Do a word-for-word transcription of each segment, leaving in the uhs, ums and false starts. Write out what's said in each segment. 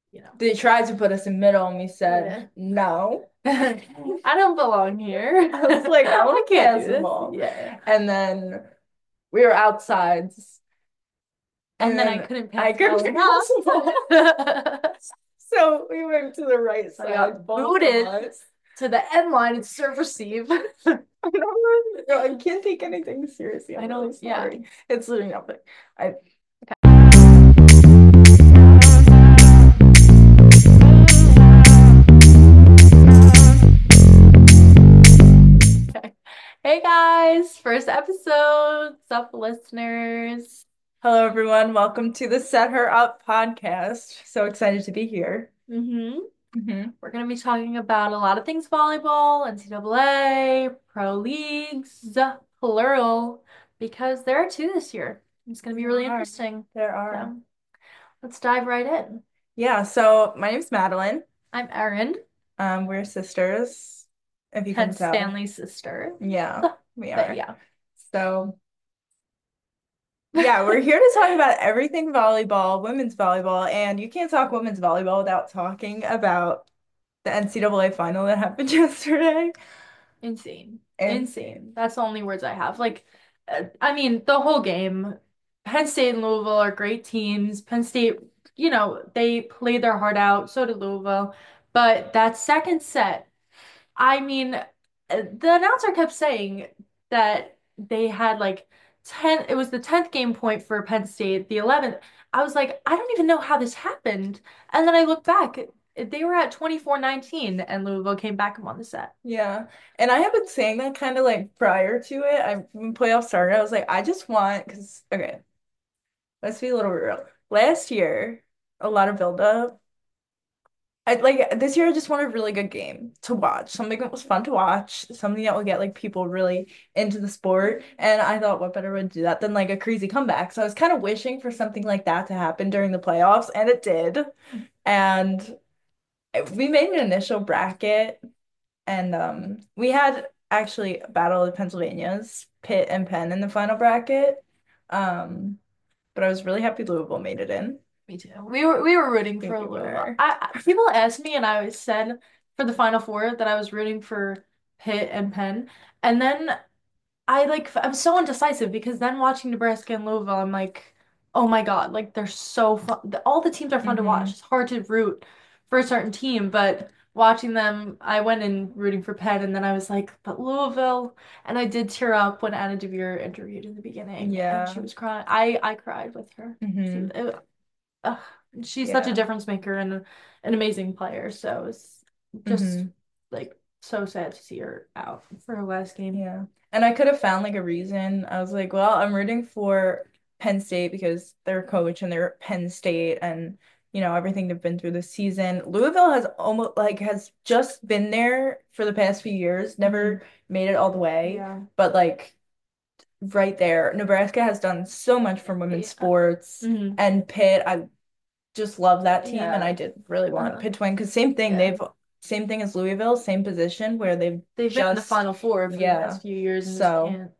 you know. They tried to put us in middle and we Yeah. said no. I don't belong here. I was like, I I want to can't pass do the this. ball. Yeah. And then we were outside. And And then I then couldn't pass I the ball couldn't pass the ball. enough. So we went to the right I side, got both of booted us. to the end line and serve receive. I don't know. I can't take anything seriously. I I'm really know, yeah. sorry. It's literally nothing. I Okay. Hey guys, first episode. What's up, listeners? Hello everyone. Welcome to the Set Her Up podcast. So excited to be here. Mm-hmm. Hmm. We're going to be talking about a lot of things volleyball, N C double A, pro leagues, plural, because there are two this year. It's going to be There really are. interesting. There are. So let's dive right in. Yeah, so my name's Madeline. I'm Erin, Um, we're sisters, if you couldn't hence tell. Stanley's sister. Yeah, we But are. yeah. So yeah, we're here to talk about everything volleyball, women's volleyball, and you can't talk women's volleyball without talking about the N C double A final that happened yesterday. Insane. Insane. Insane. That's the only words I have. Like, uh, I mean, the whole game, Penn State and Louisville are great teams. Penn State, you know, they played their heart out. So did Louisville. But that second set, I mean, uh, the announcer kept saying that they had like ten, it was the tenth game point for Penn State, the eleventh. I was like, I don't even know how this happened. And then I looked back, they were at twenty-four nineteen and Louisville came back and won the set. Yeah. And I have been saying that kind of like prior to it. I when playoffs started, I was like, I just want because okay, let's be a little real. Last year, a lot of build up. I like this year I just want a really good game to watch. Something that was fun to watch, something that will get like people really into the sport. And I thought what better way to do that than like a crazy comeback. So I was kind of wishing for something like that to happen during the playoffs, and it did. And we made an initial bracket and um we had actually a Battle of the Pennsylvanias, Pitt and Penn in the final bracket. Um, but I was really happy Louisville made it in. Me too. We were we were I rooting think for we Louisville. were. I, I people asked me and I always said for the Final Four that I was rooting for Pitt and Penn. And then I like I'm so indecisive because then watching Nebraska and Louisville, I'm like, oh my God, like they're so fun. All the teams are fun to watch. Hmm. It's hard to root for a certain team, but watching them, I went in rooting for Penn, and then I was like, but Louisville, and I did tear up when Anna DeVere interviewed in the beginning, and she Yeah. was crying. I I cried with her. She, Hmm. it- ugh, she's such a Yeah. difference maker and an amazing player. So it's just Hmm. like so sad to see her out for her last game. Yeah. And I could have found like a reason. I was like, well, I'm rooting for Penn State because they're coach and they're Penn State and you know everything they've been through this season. Louisville has almost like has just been there for the past few years, Mhm. never made it all the way, Yeah. but like right there, Nebraska has done so much for women's Yeah. sports Hmm. and Pitt, I just love that team and Yeah. I did really want Uh-huh. Pitt to win because same thing, Yeah. they've same thing as Louisville, same position where they've They've been in the just Final Four for the yeah. past few years and just So can't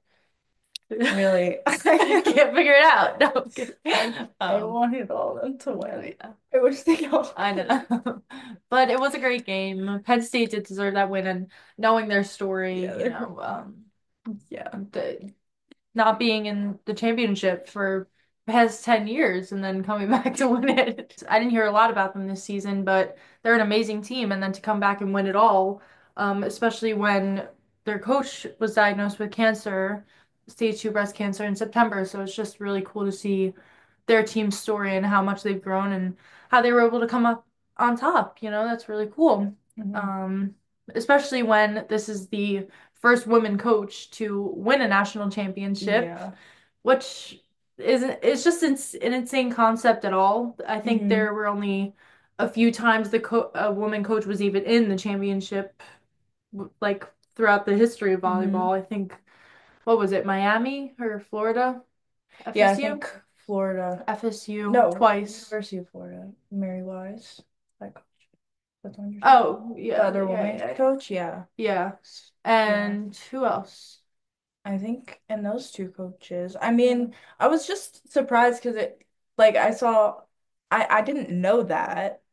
really, can't figure it out. No, I'm kidding. I I Um, wanted all of them to no, win. yeah, I wish they all I won. know. But it was a great game. Penn State did deserve that win, and knowing their story, Yeah, you they're know, um, yeah. the not being in the championship for the past ten years and then coming back to win it. I didn't hear a lot about them this season, but they're an amazing team. And then to come back and win it all, um, especially when their coach was diagnosed with cancer, stage two breast cancer in September. So it's just really cool to see their team's story and how much they've grown and how they were able to come up on top. You know, that's really cool. Hmm. Um, especially when this is the first woman coach to win a national championship, Yeah. which isn't it's just ins an insane concept at all. I think Hmm. there were only a few times the co a woman coach was even in the championship, w- like throughout the history of Hmm. volleyball. I think what was it, Miami or Florida? Yeah, I F S U? think Florida. F S U No, twice. University of Florida. Mary Wise. That coach. That's the one you're talking Oh, The yeah, other yeah, woman yeah. coach, yeah. Yeah. Yeah. And who else? I think and those two coaches. I Yeah. mean, I was just surprised because it like I saw I I didn't know that.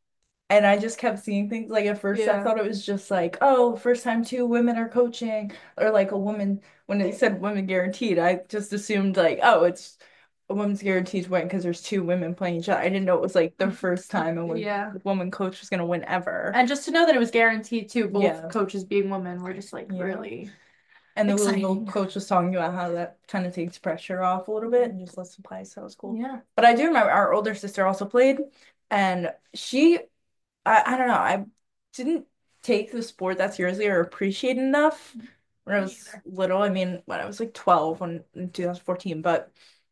And I just kept seeing things like at first I Yeah. thought it was just like, oh, first time two women are coaching or like a woman when they said women guaranteed, I just assumed like, oh, it's a women's guaranteed win because there's two women playing each other. I didn't know it was like the first time a wo- Yeah. woman coach was gonna win ever. And just to know that it was guaranteed too, both Yeah. coaches being women were just like Yeah. really And the Louisville exciting. coach was talking about how that kind of takes pressure off a little bit and just lets them play, so it was cool. Yeah. But I do remember our older sister also played, and she, I, I don't know, I didn't take the sport that seriously or appreciate it enough when I Me was either. little. I mean, when I was like twelve when, in two thousand fourteen, but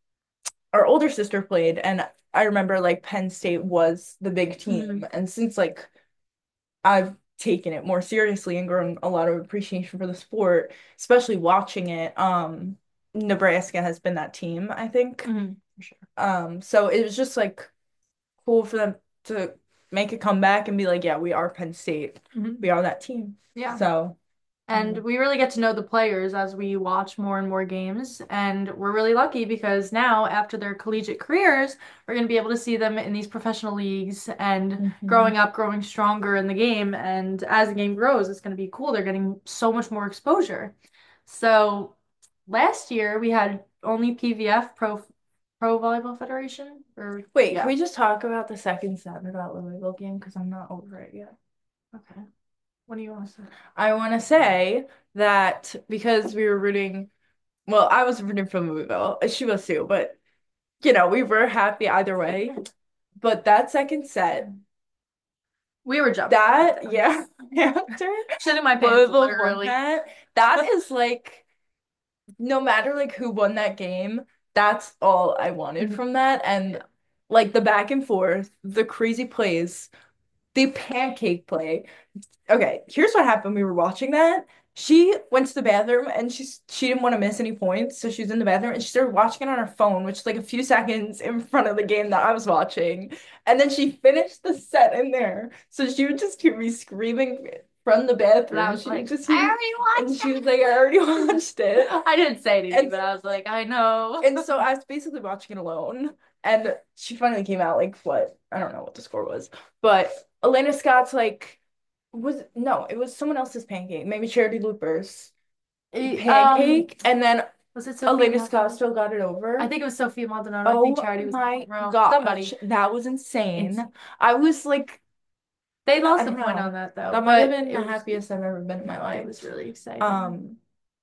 our older sister played, and I remember like Penn State was the big Mhm. team. And since like I've taken it more seriously and grown a lot of appreciation for the sport, especially watching it. Um, Nebraska has been that team, I think. Mhm. For sure. Um, so it was just like cool for them to make a comeback and be like, yeah, we are Penn State. Mhm. We are that team. Yeah. So, And mm, we really get to know the players as we watch more and more games. And we're really lucky because now, after their collegiate careers, we're going to be able to see them in these professional leagues and mhm. growing up, growing stronger in the game. And as the game grows, it's going to be cool. They're getting so much more exposure. So last year we had only P V F, Pro Pro Volleyball Federation, or Wait, can yeah. we just talk about the second set of that Louisville game? Because I'm not over it yet. Okay. What do you want to say? I want to say that because we were rooting, well, I was rooting for Louisville. She was too, but you know, we were happy either way. But that second set, We were jumping up and that, down. yeah, after Shitting my pants, Louisville won literally. that, that is like, no matter like who won that game, that's all I wanted Mhm. from that. And Yeah. like the back and forth, the crazy plays, the pancake play. Okay, here's what happened. We were watching that. She went to the bathroom and she's she didn't want to miss any points, so she was in the bathroom and she started watching it on her phone, which is like a few seconds in front of the game that I was watching. And then she finished the set in there. So she would just hear me screaming from the And I bathroom. was She would like, just hear I me, already and watched she was like, I already watched it. it. I didn't say anything, And but I was like, I know. and so I was basically watching it alone. And she finally came out like what? I don't know what the score was. But Elena Scott's like was no, it was someone else's pancake. Maybe Charity Looper's Eh, Um, pancake. And then was it Sophia Elena Scott Maldonado? still got it over. I think it was Sophia Maldonado. I think Oh Charity was in the my front row. gosh, Somebody. that was insane. Insane. I was like, They I lost a don't point on know. that though, That might have but been it the was happiest I've ever been in my it life. was really exciting. Um,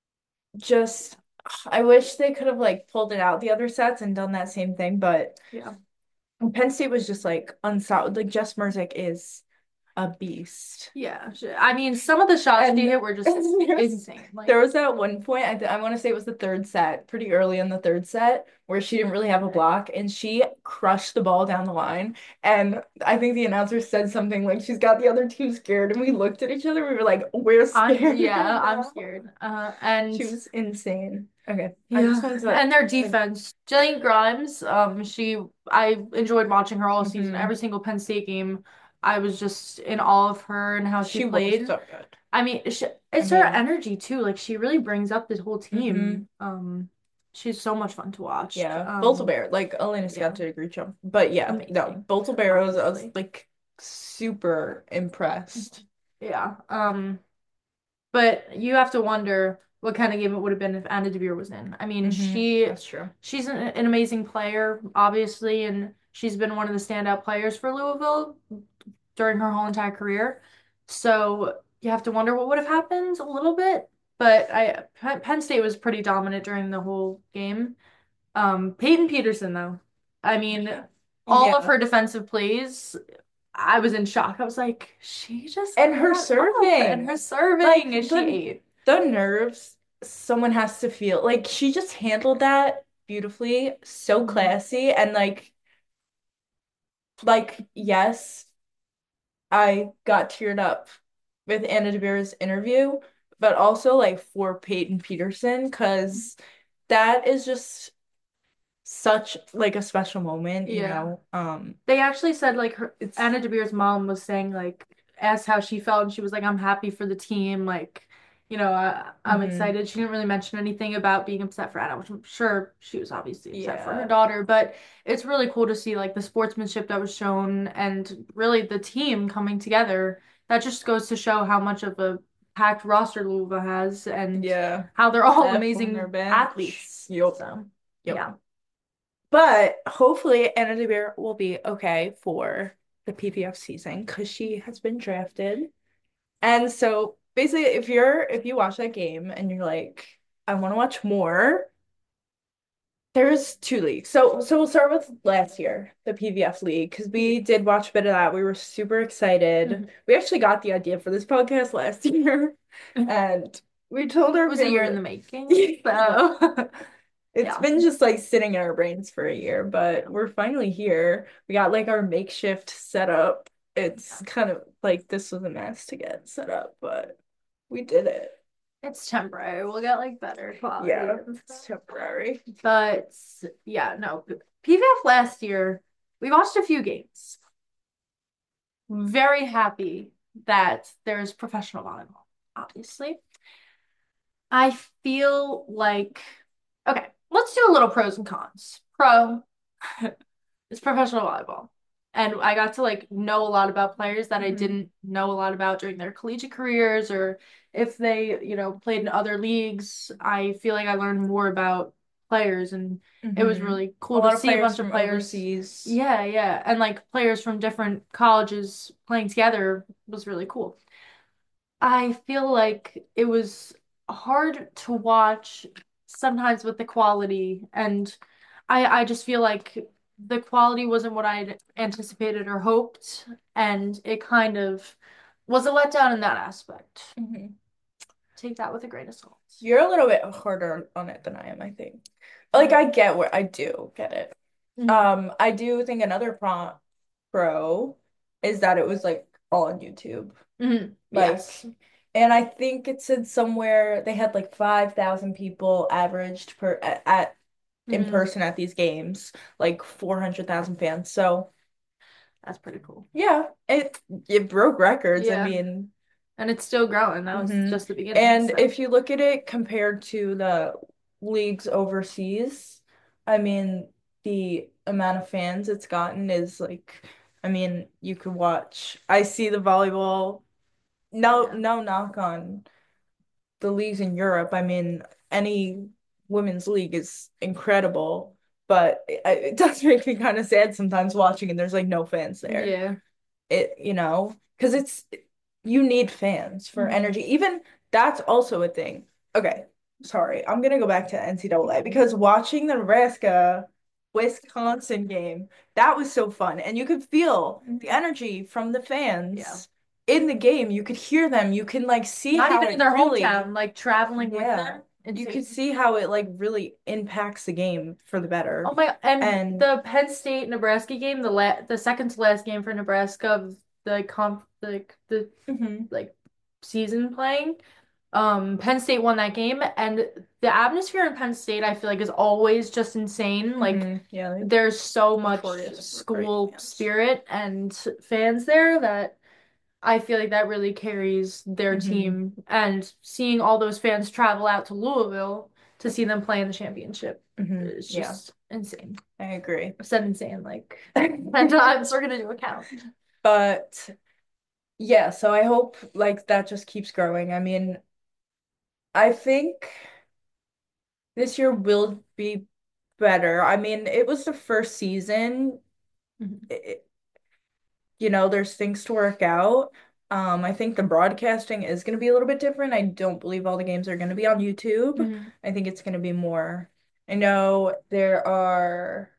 just I wish they could have like pulled it out the other sets and done that same thing, but Yeah. Penn State was just like unstoppable. Like Jess Merzick is a beast. Yeah. sh- I mean, some of the shots she And hit were just there's insane. Like, there was that one point, I, th I want to say it was the third set, pretty early in the third set, where she didn't really have a block and she crushed the ball down the line. And I think the announcer said something like she's got the other team scared. And we looked at each other, we were like, we're I'm scared yeah, I'm now. scared. Uh, She and was insane. Okay. I just yeah, wanted to and their like, defense. Jillian Grimes, um, she I enjoyed watching her all season. mhm. Every single Penn State game, I was just in awe of her and how she She was played. so good. I mean, she, I it's her mean, energy too. Like she really brings up this whole hmm team. Um, she's so much fun to watch. yeah. Um, Bear, like Elena yeah, Scott did a great job. But yeah, no, amazing, Bear was, I was obviously. like super impressed. Yeah. Um, but you have to wonder what kind of game it would have been if Anna Devere was in. I mean, Hmm. she That's true. she's an, an amazing player, obviously, and she's been one of the standout players for Louisville during her whole entire career. So you have to wonder what would have happened a little bit. But I Penn Penn State was pretty dominant during the whole game. Um, Peyton Peterson, though, I mean, all of Yeah. her defensive plays, I was in shock. I was like, she just And her got up, and serving, her like serving is she the ate. the nerves someone has to feel. Like she just handled that beautifully, so Mhm. classy, and like like yes, I got teared up with Anna DeVere's interview, but also like for Peyton Peterson, because that is just such like a special moment, you Yeah. know. Um, They actually said like her it's Anna DeVere's mom was saying like asked how she felt and she was like, I'm happy for the team. Like you know, I, I'm Hmm. excited. She didn't really mention anything about being upset for Anna, which I'm sure she was obviously upset for her Yeah. daughter, but it's really cool to see like the sportsmanship that was shown and really the team coming together. That just goes to show how much of a packed roster Louisville has and Yeah. how they're all Depth on their amazing bench. athletes. Yep. So, Yep. yeah. But hopefully Anna DeBeer will be okay for the P P F season because she has been drafted. And so basically if you're if you watch that game and you're like, I want to watch more, there's two leagues. So so we'll start with last year, the P V F league, because we did watch a bit of that. We were super excited. Mhm. We actually got the idea for this podcast last year, It and we told our was a year family. in the making. Yeah. So, It's yeah. been just like sitting in our brains for a year, but we're finally here. We got like our makeshift setup. It's kind of like this was a mess to get set up, but we did it. It's temporary. We'll get like better quality Yeah, and it's stuff. temporary. But yeah, no. P V F last year, we watched a few games. Very happy that there's professional volleyball, obviously. I feel like, okay, let's do a little pros and cons. Pro is professional volleyball. And I got to like know a lot about players that I Hmm. didn't know a lot about during their collegiate careers or if they, you know, played in other leagues. I feel like I learned more about players and it was Hmm. really A cool to lot of see a players bunch of from players. overseas. Yeah, yeah. And like players from different colleges playing together was really cool. I feel like it was hard to watch sometimes with the quality, and I I just feel like the quality wasn't what I'd anticipated or hoped, and it kind of was a letdown in that aspect. Hmm. Take that with a grain of salt. You're a little bit harder on it than I am, I think. Like Mhm. I get where I do get it. Mhm. Um, I do think another pro pro is that it was like all on YouTube. Mhm. Like, Yes. and I think it said somewhere they had like five thousand people averaged per at, at in Mhm. person at these games, like four hundred thousand fans. So, That's pretty cool. yeah, it it broke records. I Yeah. mean, And it's still growing. That was hmm just the beginning, and so. if you look at it compared to the leagues overseas, I mean, the amount of fans it's gotten is like, I mean, you could watch. I see the volleyball. No, Yeah. no knock on the leagues in Europe. I mean, any women's league is incredible, but it, it does make me kind of sad sometimes watching and there's like no fans there. Yeah. It, you know, because it's you need fans for Mhm. energy. Even that's also a thing. Okay, sorry. I'm gonna go back to N C double A because watching the Nebraska Wisconsin game, that was so fun. And you could feel the Mhm. energy from the Yeah. fans in the game. You could hear them. You can like see Not how even in it their really, hometown, like traveling with yeah, them. you could Insane. see how it like really impacts the game for the Oh better. my, and And the Penn State Nebraska game, the la the second to last game for Nebraska of the comp the the mhm, like season playing. Um, Penn State won that game, and the atmosphere in Penn State, I feel like, is always just insane. Like, mhm, yeah, they there's so much notorious for great school fans. spirit and fans there that I feel like that really carries their Hmm. team. And seeing all those fans travel out to Louisville to see them play in the championship Hmm. is Yeah, just insane. I agree. I've said insane like ten times. We're gonna do a count. But yeah, so I hope like that just keeps growing. I mean, I think this year will be better. I mean, it was the first season. Mhm. It, you know, there's things to work out. Um, I think the broadcasting is going to be a little bit different. I don't believe all the games are going to be on YouTube. Mhm. I think it's going to be more. I know there are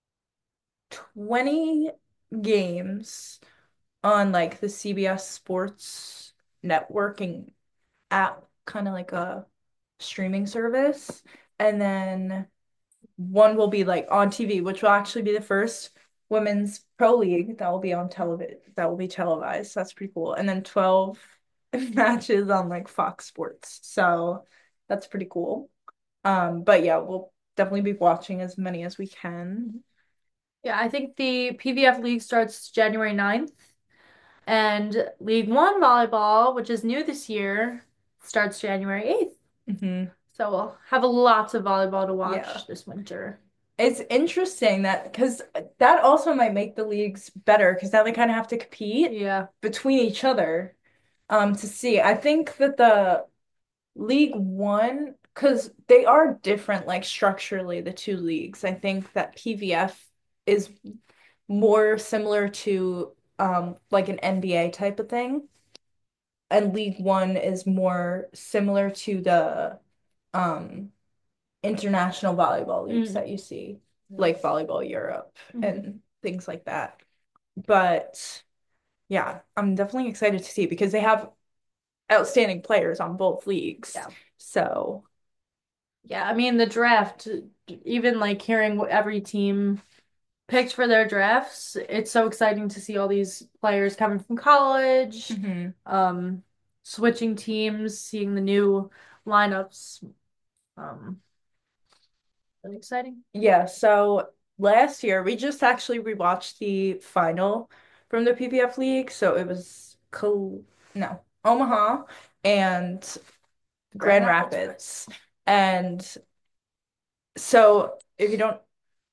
twenty games on like the C B S Sports networking app, kind of like a streaming service. And then one will be like on T V, which will actually be the first women's pro league that will be on television, that will be televised. That's pretty cool. And then twelve matches on like Fox Sports. So that's pretty cool. Um, but yeah, we'll definitely be watching as many as we can. Yeah, I think the P V F League starts January ninth, and League One volleyball, which is new this year, starts January eighth. Hmm. So we'll have lots of volleyball to Yeah. watch this winter. It's interesting that because that also might make the leagues better because now they kind of have to compete Yeah. between each other um to see. I think that the League One, because they are different, like structurally, the two leagues. I think that P V F is more similar to um like an N B A type of thing, and League One is more similar to the um international volleyball leagues Mm. that you see, like Volleyball Europe Mhm. and things like that. But yeah, I'm definitely excited to see because they have outstanding players on both leagues. Yeah. So, Yeah, I mean the draft, even like hearing what every team picked for their drafts, it's so exciting to see all these players coming from college, mhm. um, switching teams, seeing the new lineups. Um, really exciting. Yeah, so last year we just actually rewatched the final from the P P F League. So it was Col no, Omaha and Grand Grand Rapids. Rapids. And so if you don't,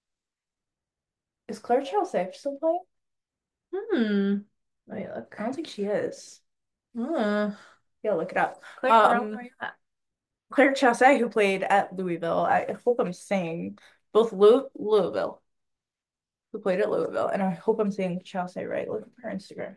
is Claire Chelsea still playing? Hmm. Let me I look. don't think she is. Uh, Yeah, look it up. click girl, Um, where you at? Claire Chelsea, who played at Louisville, I hope I'm saying both Lou Louisville, who played at Louisville, and I hope I'm saying Chelsea right. Look at her Instagram.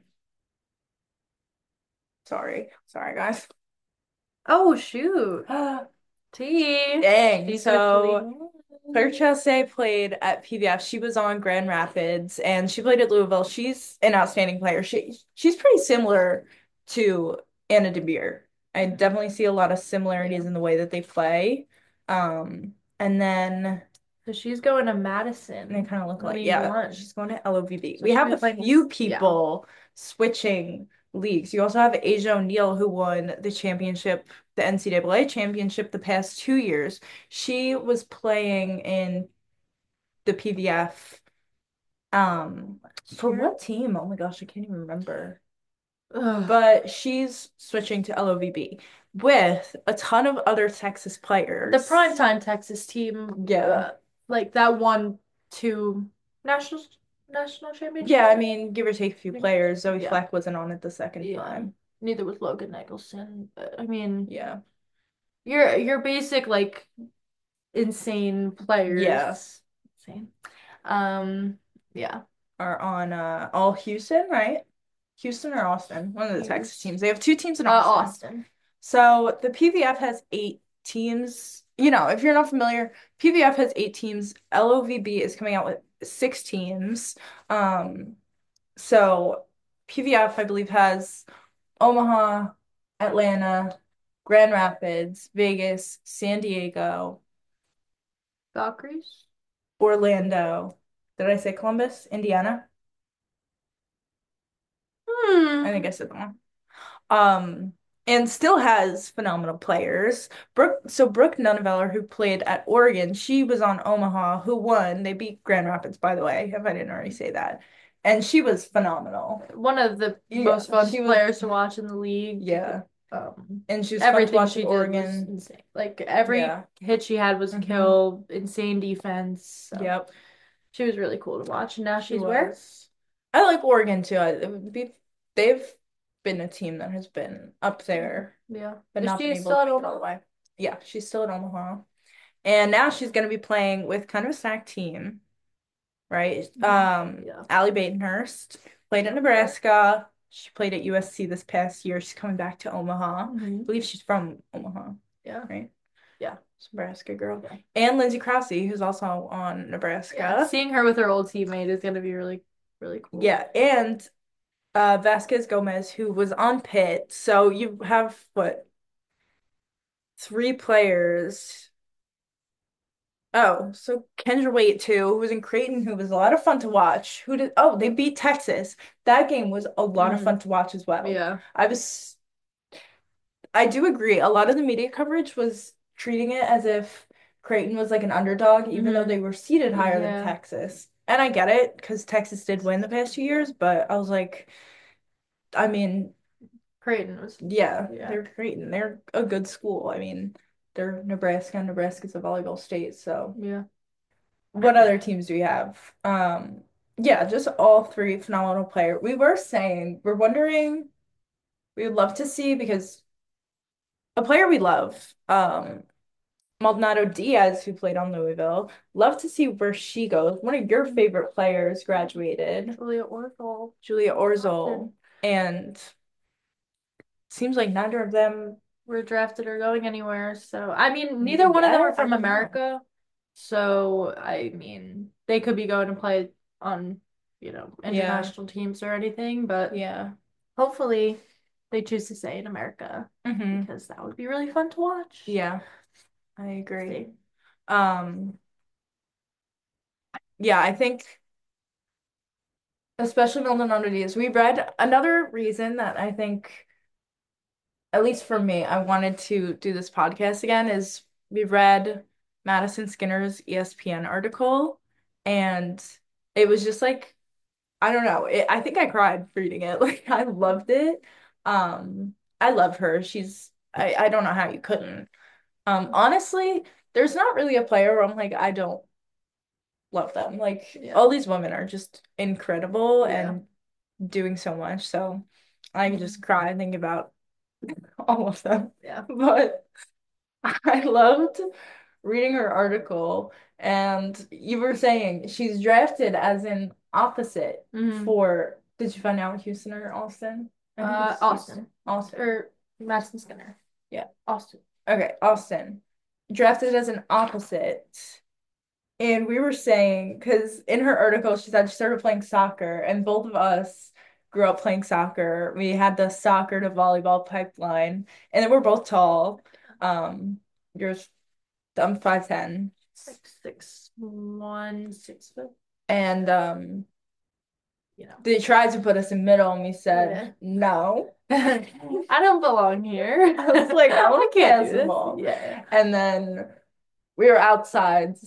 Sorry, sorry guys. Oh shoot. T. Dang. She switched to League So Claire One. Chelsea played at P V F. She was on Grand Rapids and she played at Louisville. She's an outstanding player. She she's pretty similar to Anna DeBeer. I definitely see a lot of Yeah. similarities in the way that they play. Um, and then So she's going to they Madison kind of look like, League yeah, One. she's going to L O V B. So We she'll have be a playing few with, yeah. people switching leagues. You also have Asia O'Neal, who won the championship, the N C double A championship the past two years. She was playing in the P V F. Um, for Sure. what team? Oh my gosh, I can't even remember. Ugh. But she's switching to L O V B with a ton of other Texas The players. primetime Texas team, Yeah. uh, like that won two national national Yeah, championships. I mean, give or take a few players. Zoe Yeah. Fleck wasn't on it the second Yeah. time. Neither was Logan Nicholson. But I mean, Yeah. your your basic like insane Yeah. players. Insane. Um, yeah. Are on uh all Houston, right? Houston or Austin, one of the Texas Hughes. teams. They have two teams in Uh, Austin. Austin. So the P V F has eight teams. You know, if you're not familiar, P V F has eight teams. L O V B is coming out with six teams. Um, so P V F, I believe, has Omaha, Atlanta, Grand Rapids, Vegas, San Diego, Valkyries. Orlando. Did I say Columbus? Indiana? I think Hmm. I said that one. Um, and still has phenomenal players. Brooke, so Brooke Nunneveller, who played at Oregon, she was on Omaha, who won. They beat Grand Rapids, by the way, if I didn't already say that. And she was phenomenal. One of the Yeah, most fun she was, players to watch in the league. yeah. Um, And she was fun to everything watch at she did was Oregon. insane. Like every Yeah. hit she had was a Hmm. kill, insane defense. So Yep, she was really cool to watch. And now she she's where? was. I like Oregon too. I, it would be, they've been a team that has been up there, Yeah. but Is not been she able still to at make it all the Omaha? way. Yeah, she's still at Omaha. And now she's going to be playing with kind of a stacked team, right? Mhm. Um, Yeah. Allie Batenhurst played at Nebraska. She played at U S C this past year. She's coming back to Omaha. I Hmm. believe she's from Omaha, Yeah. right? Yeah. She's a Nebraska girl. Yeah. And Lindsay Krause, who's also on Yeah. Nebraska. Seeing her with her old teammate is gonna be really, really cool. Yeah, and uh, Vasquez Gomez, who was on Pitt. So you have what, three players. Oh, so Kendra Wade too, who was in Creighton, who was a lot of fun to watch. Who did? Oh, they beat Texas. That game was a lot of Mm. fun to watch as well. Yeah. I was, I do agree. A lot of the media coverage was treating it as if Creighton was like an underdog, even though Hmm. they were seated higher than Yeah. Texas. And I get it because Texas did win the past two years, but I was like, I mean, Creighton was, Yeah, yeah, they're great and they're a good school. I mean, they're Nebraska, and Nebraska's a volleyball state. So, yeah. what other teams do we have? Um, yeah, just all three phenomenal player. We were saying, we're wondering, we would love to see because a player we love, um, Maldonado Diaz, who played on Louisville, love to see where she goes. One of your favorite players graduated, Julia Orville. Julia Orzel, and seems like neither of them. Were drafted or going anywhere. So, I mean, neither one of them are Yeah, I from don't know. America. So, I mean, they could be going to play on, you know, Yeah, international teams or anything, but yeah. hopefully they choose to stay in America hmm because that would be really fun to watch. Yeah, I agree. Stay. Um, yeah, I think especially Maldonado Diaz, we read another reason that I think, at least for me, I wanted to do this podcast again is we read Madison Skinner's E S P N article, and it was just like, I don't know, it, I think I cried reading it. Like I loved it. Um, I love her. She's I, I don't know how you couldn't. Um, honestly, there's not really a player where I'm like, I don't love them. Like Yeah. all these women are just incredible Yeah. and doing so much. So I can just cry and think about all of them. Yeah. But I loved reading her article, and you were saying she's drafted as an opposite hmm for, did you find out Houston or Austin? I think Uh, it's Houston. Austin Austin. or Madison Skinner. Yeah. Austin. Okay, Austin. Drafted as an opposite. And we were saying, because in her article, she said she started playing soccer, and both of us grew up playing soccer. We had the soccer to volleyball pipeline, and then we're both tall. Um, you're, I'm five ten, Six, six, one, six foot. and um, You know. they tried to put us in middle, and we Yeah. said no. I don't belong here. I was like, I I want to can't pass do the this. ball. Yeah. And then we were outside,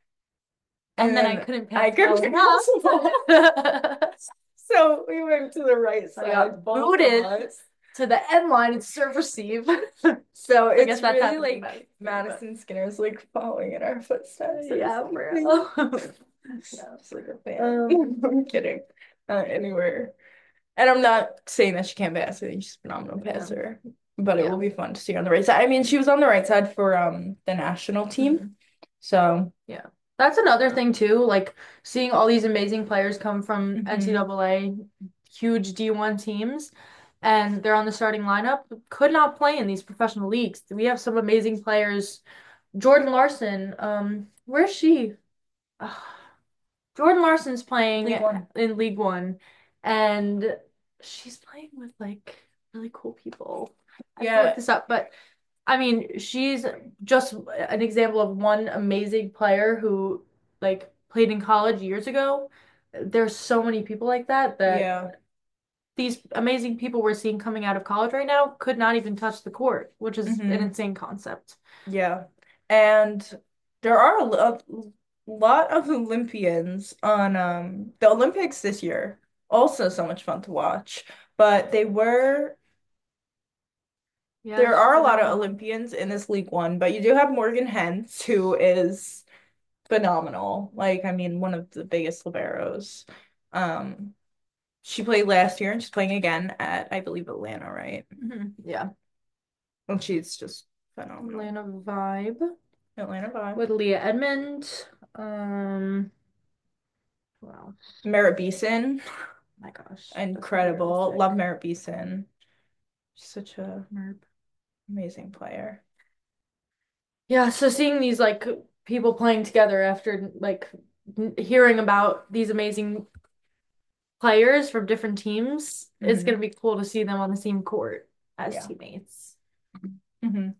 And and then I then couldn't I pass couldn't well pass the ball. enough. So we went to the right I side, got both of booted us. to the end line and serve receive. So I guess it's that's really happening like back there, but Madison Skinner's like following in our footsteps or yeah, for something. real. Yeah, it's like a fan. Um, I'm kidding. Uh, anywhere. And I'm not saying that she can't pass. I think she's a phenomenal yeah. passer. But it Yeah. will be fun to see her on the right side. I mean, she was on the right side for um the national team. Mhm. So Yeah. That's another thing too, like seeing all these amazing players come from mhm. N C double A, huge D one teams, and they're on the starting lineup, could not play in these professional leagues. We have some amazing players. Jordan Larson, um, where's she? Ugh. Jordan Larson's playing League One. in League One, and she's playing with like really cool people. I have to look Yeah. this up, but I mean, she's just an example of one amazing player who like played in college years ago. There's so many people like that that Yeah. these amazing people we're seeing coming out of college right now could not even touch the court, which is an hmm insane concept. Yeah. And there are a lo- lot of Olympians on um the Olympics this year. Also so much fun to watch. But they were Yeah, there it's are a lot of phenomenal. Olympians in this League One, but you do have Morgan Hens, who is phenomenal. Like, I mean, one of the biggest liberos. Um, she played last year and she's playing again at, I believe, Atlanta, right? Mhm. Yeah. And she's just phenomenal. Atlanta Vibe Atlanta vibe. with Leah Edmond. Um, wow. Merritt Beeson, My gosh, that's incredible. unrealistic. Love Merritt Beeson. She's such a Merp. amazing player. Yeah, so seeing these like people playing together after like n- hearing about these amazing players from different teams, it's hmm gonna be cool to see them on the same court as Yeah. teammates. hmm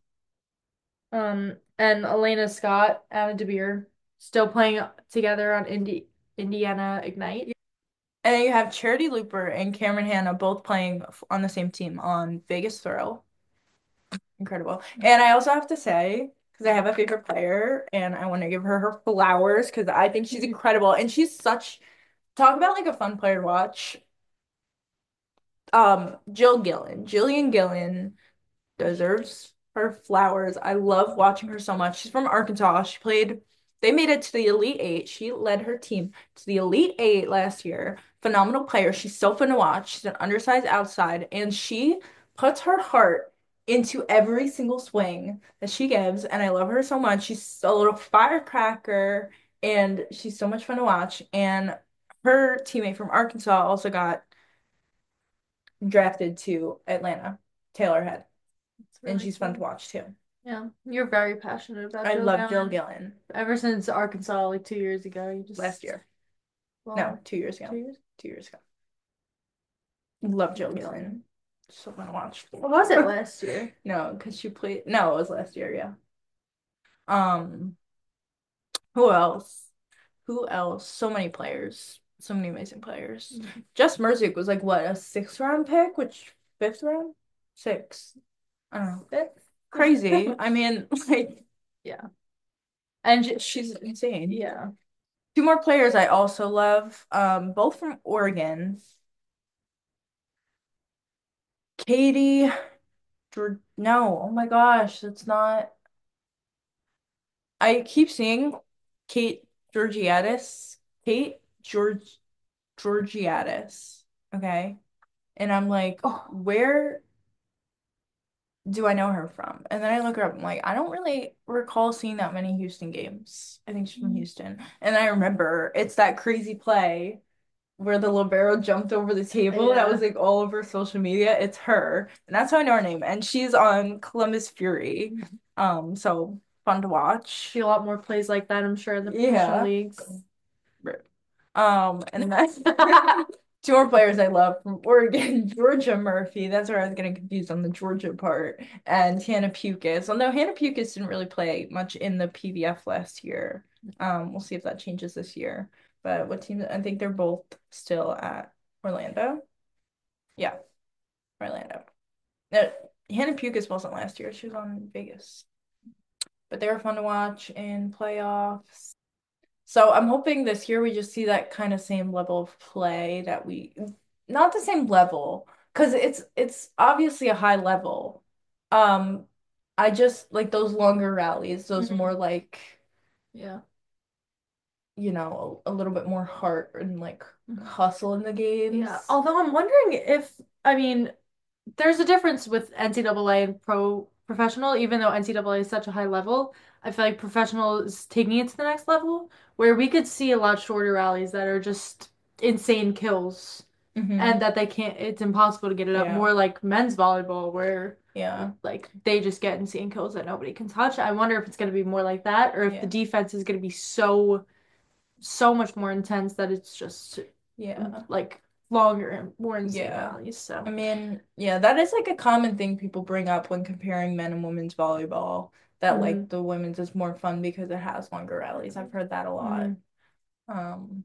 Um, and Elena Scott, Anna DeBeer, still playing together on Indi Indiana Ignite. And then you have Charity Looper and Cameron Hanna both playing f- on the same team on Vegas Throw. Incredible. And I also have to say, because I have a favorite player and I want to give her her flowers because I think she's incredible. And she's such, talk about like a fun player to watch. Um, Jill Gillen, Jillian Gillen deserves her flowers. I love watching her so much. She's from Arkansas. She played, they made it to the Elite Eight. She led her team to the Elite Eight last year. Phenomenal player. She's so fun to watch. She's an undersized outside, and she puts her heart into every single swing that she gives. And I love her so much. She's a little firecracker, and she's so much fun to watch. And her teammate from Arkansas also got drafted to Atlanta, Taylor Head, It's and really she's fun to cool. watch too. Yeah, you're very passionate about I Jill love Jill Gallen. Gillen. Ever since Arkansas, like two years ago, you Last just, year. No, well, two years two ago. years? Two years ago. Love Jill Amazing. Gillen. So fun to watch. What was it last year? No, because she played. No, it was last year. Yeah. Um, who else? Who else? So many players. So many amazing players. Mhm. Jess Merzick was like what, a sixth round pick? Which fifth round? Six. I don't know. That's crazy. I mean, like Yeah. And j- she's insane. yeah. Two more players I also love, um, both from Oregon. Katie, Geor- no, oh my gosh, that's not. I keep seeing Kate Georgiadis, Kate George Georgiadis, okay, and I'm like, oh, where do I know her from? And then I look her up. I'm like, I don't really recall seeing that many Houston games. I think she's from Mhm. Houston, and I remember it's that crazy play where the libero jumped over the table that was Yeah. like all over social media. It's her. And that's how I know her name. And she's on Columbus Fury. Um, so fun to See watch. a lot more plays like that, I'm sure, in the professional Yeah. leagues. Um, and then two more players I love from Oregon, Georgia Murphy. That's where I was getting confused on the Georgia part. And Hannah Pukis. Although Hannah Pukis didn't really play much in the P V F last year. Um, we'll see if that changes this year. But what team? I think they're both still at Orlando. Yeah, Orlando. No, Hannah Pukis wasn't last year. She was on Vegas. But they were fun to watch in playoffs. So I'm hoping this year we just see that kind of same level of play that we, not the same level, because it's it's obviously a high level. Um, I just like those longer rallies, those Mhm. more like, Yeah. you know, a, a little bit more heart and like Mhm. hustle in the Yeah. games. Although I'm wondering if, I mean, there's a difference with N C double A and pro professional, even though N C double A is such a high level. I feel like professional is taking it to the next level, where we could see a lot shorter rallies that are just insane kills, and Mm-hmm. that they can't, it's impossible to get it up. Yeah. More like men's volleyball, where Yeah. like they just get insane kills that nobody can touch. I wonder if it's going to be more like that, or if the Yeah. defense is going to be so, so much more intense that it's just Yeah. like longer and more insane Yeah. rallies. I So. mean, yeah, that is like a common thing people bring up when comparing men and women's volleyball, that Mhm. like the women's is more fun because it has longer rallies. I've heard that a lot. Mhm. Um,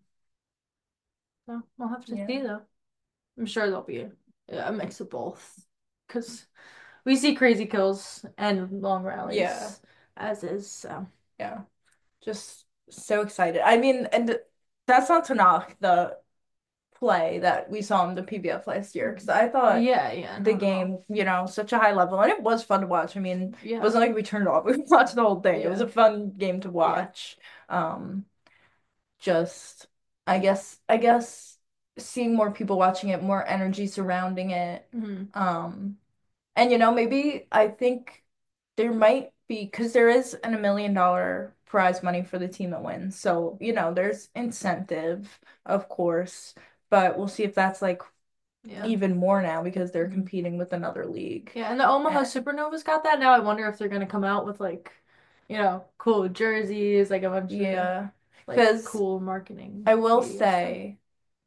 So we'll have to yeah. see though. I'm sure there'll be a, a mix of both because we see crazy kills and long Yeah. rallies as is. So Yeah. Just so excited. I mean, and that's not to knock the play that we saw in the P B F last year because I thought yeah, yeah, the not at all. game, you know, such a high level and it was fun to watch. I mean, it Yeah, wasn't like we turned it off. We watched the whole thing. It was yeah, a fun game to yeah. watch. Um, just I guess I guess seeing more people watching it, more energy surrounding it. Hmm. Um, and you know, maybe I think there might be because there is an a million dollar prize money for the team that wins. So, you know, there's incentive, of course, but we'll see if that's like Yeah. even more now because they're Hmm. competing with another league. Yeah, and the Omaha And Supernovas got that. Now I wonder if they're gonna come out with like, you know, cool jerseys, like a bunch of yeah, like because cool marketing I will media stuff. say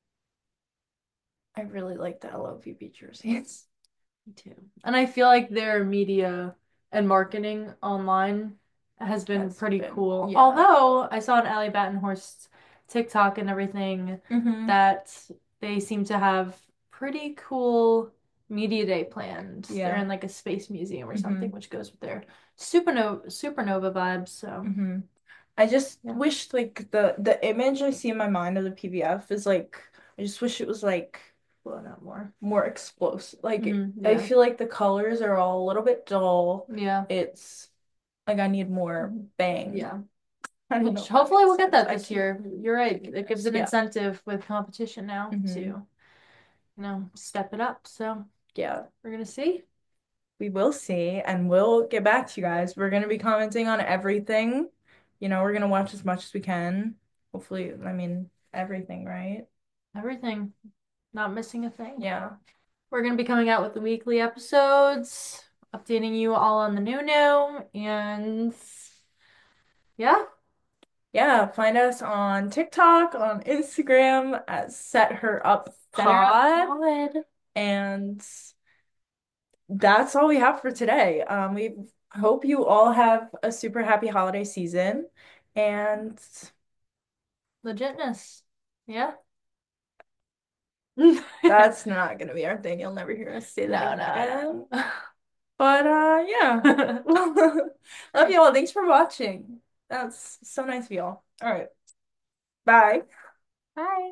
I really like the L O V B jerseys. Me too. And I feel like their media and marketing online has been Has pretty been, cool. yeah. Although I saw on Allie Battenhorst's TikTok and everything Hmm. that they seem to have pretty cool media day planned. They're Yeah. in like a space museum or something, Hmm. which goes with their supernova supernova vibes. So hmm I just yeah. wish like the the image I see in my mind of the P B F is like I just wish it was like blown out more. more explosive. Like Hmm. I Yeah. feel like the colors are all a little bit dull. Yeah. It's like I need more Mhm. bang. Yeah. I don't know Which if that hopefully makes we'll get sense. that I this keep year. You're right. It gives an yeah. incentive with competition now to, Hmm. you know, step it up. So Yeah. we're gonna see. We will see, and we'll get back to you guys. We're gonna be commenting on everything. You know, we're gonna watch as much as we can. Hopefully, I mean, everything, right? Everything. Not missing a thing. Yeah. We're gonna be coming out with the weekly episodes, updating you all on the new new, and yeah, Yeah, find us on TikTok, on Instagram at Set Her Up set her up Pod. pod. And that's all we have for today. Um, we hope you all have a super happy holiday season. And Legitness. Yeah. that's not gonna be our thing. You'll never hear us say that No, again. no, But uh yeah. no. Love you all. Thanks for watching. That's so nice of y'all. All right. Bye. Bye.